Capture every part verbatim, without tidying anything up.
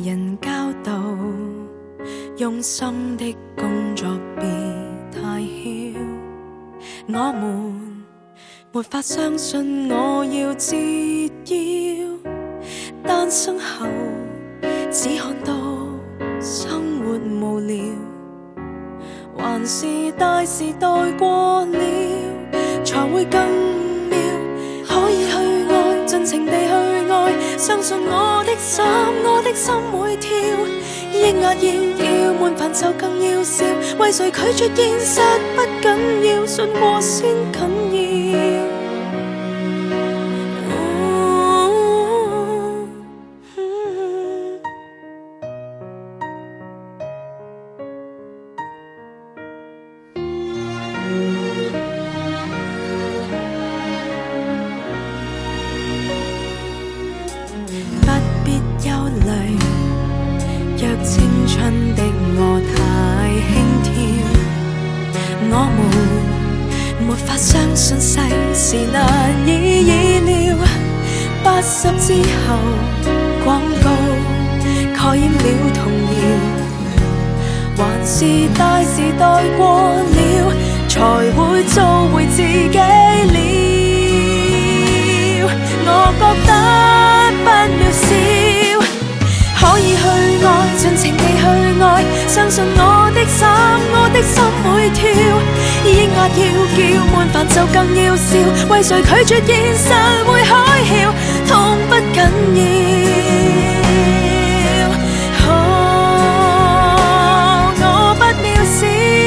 人交道，用心的工作别太囂。我們沒法相信我要折腰，誕生後只看到生活無聊，還是大時代過了才會更妙。可以去愛，盡情地去愛，相信我的心，我的心會跳。抑壓要要，悶煩就更要笑，為誰拒絕現實不緊要，信過先緊要。青春的我太輕佻，我們沒法相信世事難以意料。八十之後廣告蓋掩了童謠，還是大時代過了才會做回自己了。我覺得不渺小，可以去愛，盡情地去愛，相信我的心，我的心會跳。抑壓要叫，悶煩就更要笑，為誰拒絕現實會海嘯，痛不緊要。哦，我不渺小，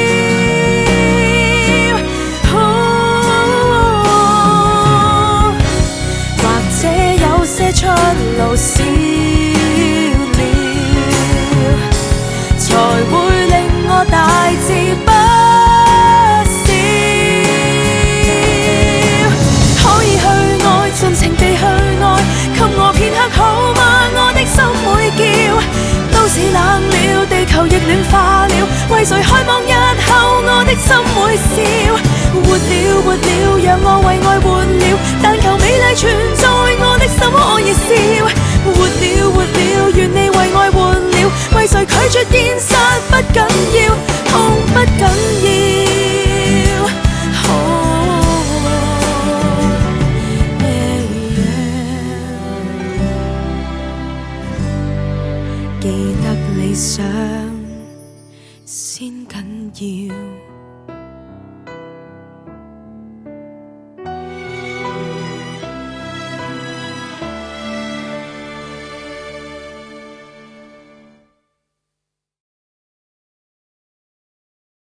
哦，或者有些出路少，才會令我大字不少。可以去愛，盡情地去愛，給我片刻好嗎？我的心會叫。都市冷了，地球亦暖化了，為誰渴望日後我的心會笑？活了活了，讓我為愛活了，但求美麗存在，我的心可以笑。活了活了，願你為愛活了，為誰拒絕現實不緊要，痛不緊要。Oh, yeah, yeah. 記得理想先緊要。